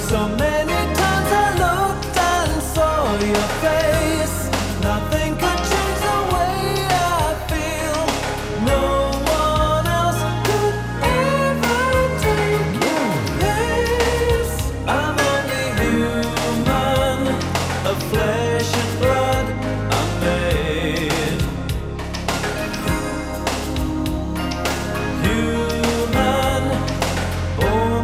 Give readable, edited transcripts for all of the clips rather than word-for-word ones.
So many times I looked and saw your face. Nothing could change the way I feel. No one else could ever take your place. I'm only human, of flesh and blood I'm made. Human, born.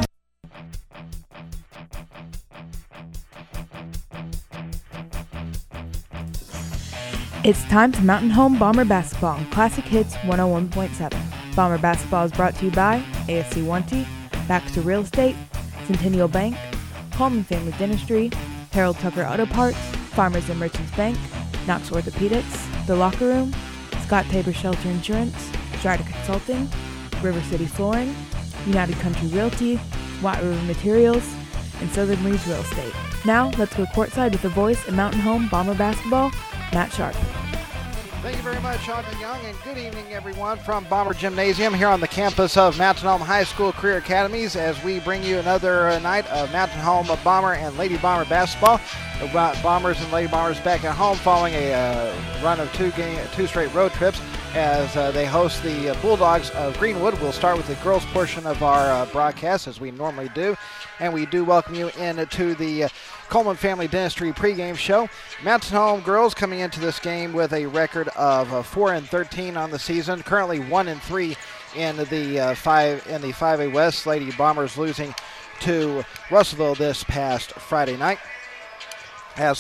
It's time for Mountain Home Bomber Basketball on Classic Hits 101.7. Bomber Basketball is brought to you by ASC Warranty, Baxter Real Estate, Centennial Bank, Coleman Family Dentistry, Harold Tucker Auto Parts, Farmers and Merchants Bank, Knox Orthopedics, The Locker Room, Scott Tabor Shelter Insurance, Strider Consulting, River City Flooring, United Country Realty, White River Materials, and Southern Breeze Real Estate. Now, let's go courtside with the voice of Mountain Home Bomber Basketball, Matt Sharp. Thank you very much, Ogden Young, and good evening, everyone, from Bomber Gymnasium here on the campus of Mountain Home High School Career Academies as we bring you another night of Mountain Home Bomber and Lady Bomber basketball. The Bombers and Lady Bombers back at home following a run of two straight road trips as they host the Bulldogs of Greenwood. We'll start with the girls portion of our broadcast as we normally do, and we do welcome you into the Coleman Family Dentistry pregame show. Mountain Home girls coming into this game with a record of 4-13 on the season, currently 1-3 in the 5A West. Lady Bombers losing to Russellville this past Friday night. As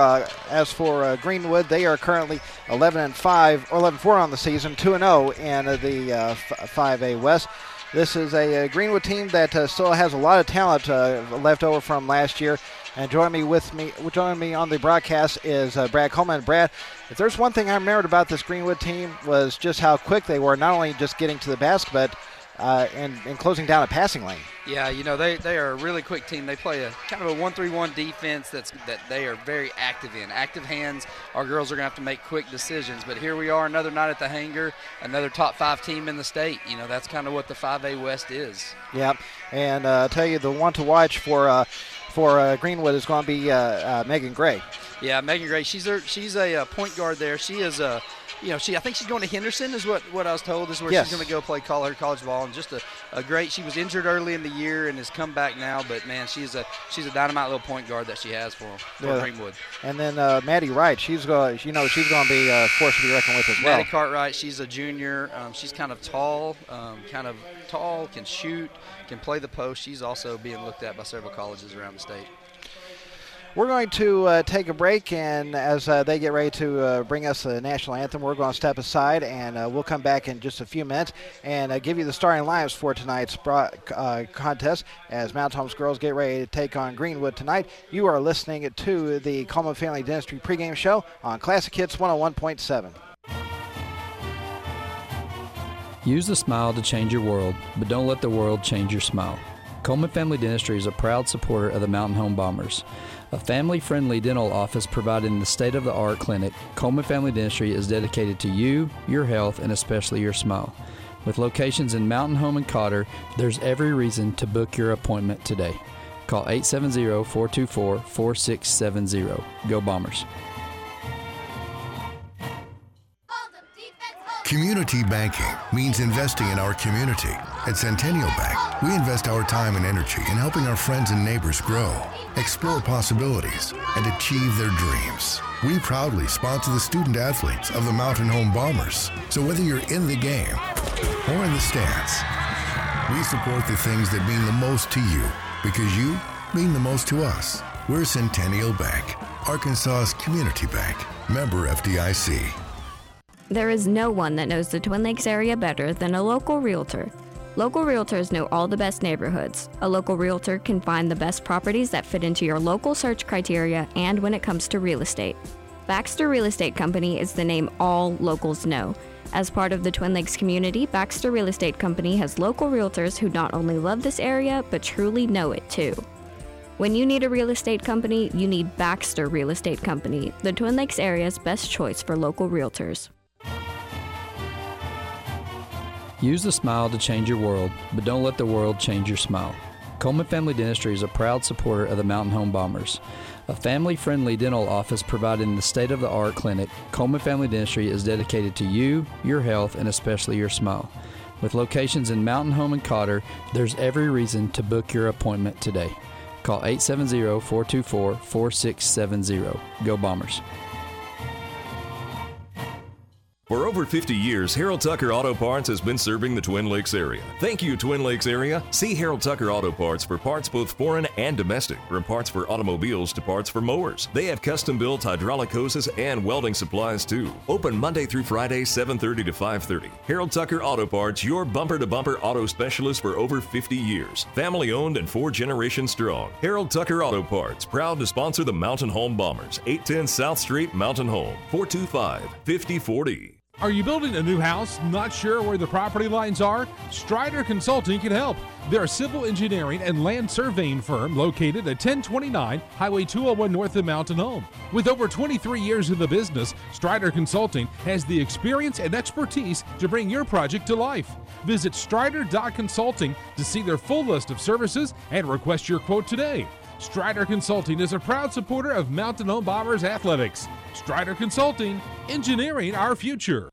for Greenwood, they are currently 11-5 or 11-4 on the season, 2-0 in the 5A West. This is a Greenwood team that still has a lot of talent left over from last year. And joining me on the broadcast is Brad Coleman. Brad, if there's one thing I remembered about this Greenwood team was just how quick they were, not only just getting to the basket, but and closing down a passing lane. Yeah, they are a really quick team. They play a kind of a 1-3-1 defense that they are very active in. Active hands. Our girls are going to have to make quick decisions. But here we are, another night at the Hangar, another top 5 team in the state. That's kind of what the 5A West is. Yeah, and I'll tell you, the one to watch for Greenwood is going to be Megan Gray. Yeah, Megan Gray. She's a point guard there. She is a I think she's going to Henderson is what I was told is where she's going to go play college ball. And just a great, she was injured early in the year and has come back now. But, man, she's a dynamite little point guard that she has for Greenwood. And then Maddie Wright, she's going to be a force to be reckoned with as well. Maddie Cartwright, she's a junior. She's kind of tall, can shoot, can play the post. She's also being looked at by several colleges around the state. We're going to take a break, and as they get ready to bring us the national anthem, we're going to step aside, and we'll come back in just a few minutes and give you the starting lineups for tonight's contest as Mountain Home's girls get ready to take on Greenwood tonight. You are listening to the Coleman Family Dentistry pregame show on Classic Hits 101.7. Use the smile to change your world, but don't let the world change your smile. Coleman Family Dentistry is a proud supporter of the Mountain Home Bombers. A family-friendly dental office providing the state-of-the-art clinic, Coleman Family Dentistry is dedicated to you, your health, and especially your smile. With locations in Mountain Home and Cotter, there's every reason to book your appointment today. Call 870-424-4670. Go Bombers. Community banking means investing in our community. At Centennial Bank, we invest our time and energy in helping our friends and neighbors grow, explore possibilities, and achieve their dreams. We proudly sponsor the student athletes of the Mountain Home Bombers. So whether you're in the game or in the stands, we support the things that mean the most to you because you mean the most to us. We're Centennial Bank, Arkansas's community bank, member FDIC. There is no one that knows the Twin Lakes area better than a local realtor. Local realtors know all the best neighborhoods. A local realtor can find the best properties that fit into your local search criteria and when it comes to real estate. Baxter Real Estate Company is the name all locals know. As part of the Twin Lakes community, Baxter Real Estate Company has local realtors who not only love this area, but truly know it too. When you need a real estate company, you need Baxter Real Estate Company, the Twin Lakes area's best choice for local realtors. Use the smile to change your world, but don't let the world change your smile. Coleman Family Dentistry is a proud supporter of the Mountain Home Bombers. A family-friendly dental office providing the state-of-the-art clinic, Coleman Family Dentistry is dedicated to you, your health, and especially your smile. With locations in Mountain Home and Cotter, there's every reason to book your appointment today. Call 870-424-4670. Go Bombers. For over 50 years, Harold Tucker Auto Parts has been serving the Twin Lakes area. Thank you, Twin Lakes area. See Harold Tucker Auto Parts for parts both foreign and domestic, from parts for automobiles to parts for mowers. They have custom-built hydraulic hoses and welding supplies too. Open Monday through Friday, 7:30 to 5:30. Harold Tucker Auto Parts, your bumper-to-bumper auto specialist for over 50 years. Family-owned and 4 generations strong. Harold Tucker Auto Parts, proud to sponsor the Mountain Home Bombers. 810 South Street, Mountain Home, 425-5040. Are you building a new house, not sure where the property lines are? Strider Consulting can help. They're a civil engineering and land surveying firm located at 1029 Highway 201 north of Mountain Home. With over 23 years in the business, Strider Consulting has the experience and expertise to bring your project to life. Visit strider.consulting to see their full list of services and request your quote today. Strider Consulting is a proud supporter of Mountain Home Bombers athletics. Strider Consulting, engineering our future.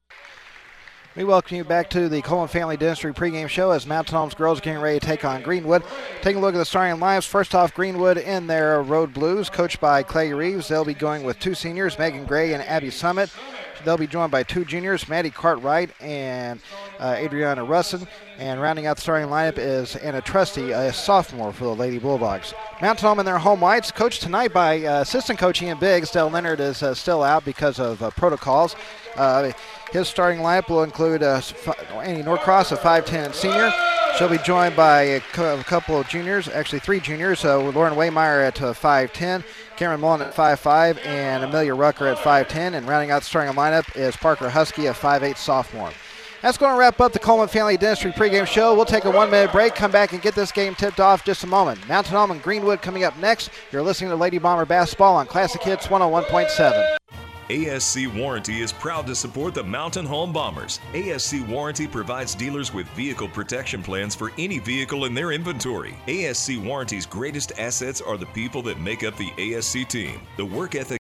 We welcome you back to the Coleman Family Dentistry pregame show as Mountain Home's girls are getting ready to take on Greenwood. Taking a look at the starting lineups. First off, Greenwood in their road blues, coached by Clay Reeves. They'll be going with 2 seniors, Megan Gray and Abby Summit. They'll be joined by 2 juniors, Maddie Cartwright and Adriana Russin. And rounding out the starting lineup is Anna Trusty, a sophomore for the Lady Bulldogs. Mountain Home in their home whites, coached tonight by assistant coach Ian Biggs. Dell Leonard is still out because of protocols. His starting lineup will include Annie Norcross, a 5'10" senior. She'll be joined by a couple of juniors, actually 3 juniors, Lauren Waymeyer at 5'10", Cameron Mullen at 5'5", and Amelia Rucker at 5'10". And rounding out the starting lineup is Parker Husky, a 5'8" sophomore. That's going to wrap up the Coleman Family Dentistry pregame show. We'll take a 1-minute break, come back and get this game tipped off just a moment. Mountain Home and Greenwood coming up next. You're listening to Lady Bomber Basketball on Classic Hits 101.7. ASC Warranty is proud to support the Mountain Home Bombers. ASC Warranty provides dealers with vehicle protection plans for any vehicle in their inventory. ASC Warranty's greatest assets are the people that make up the ASC team. The work ethic